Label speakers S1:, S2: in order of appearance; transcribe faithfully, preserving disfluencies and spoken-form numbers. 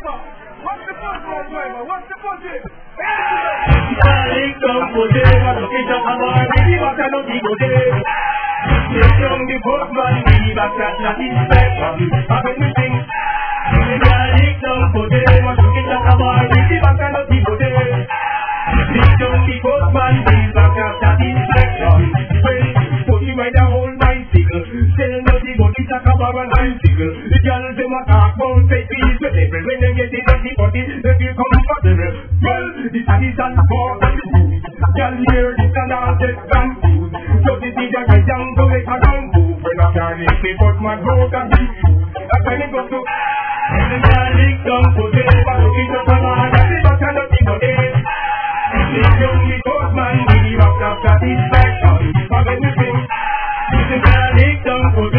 S1: What's the budget, driver? What's the budget?
S2: Darling, come for them. I'm looking at my baby, but I don't go there. Yes, young the postman, we back at satisfaction. I'm anything. Darling, come for them. I'm looking at my baby, but I don't go there. Yes, young the postman, we back at satisfaction. Well, put him right a whole bicycle. Tell no the body talk about an bicycle. The girls them a talk about say peace with people. When they get it on the body, they feel comfortable. Well, the studies and for the truth. Girl hear this and all get confused. So this is a guy young to make a gun move. When I can't live me but my growth and be true. That's when it goes to the darling come to them. But looking up a man that is not kind of thing for them. This young the postman, we have satisfaction. But when you think the darling come to them.